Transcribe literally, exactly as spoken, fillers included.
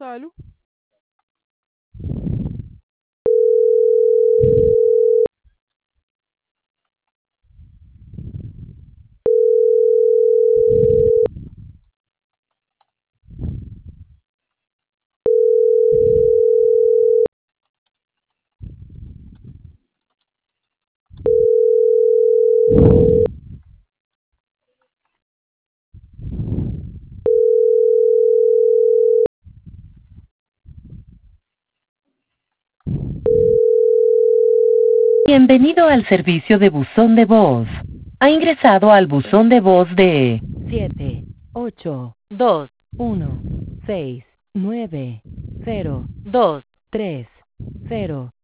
Salu. Bienvenido al servicio de buzón de voz. Ha ingresado al buzón de voz de siete ocho dos uno seis nueve cero dos tres cero.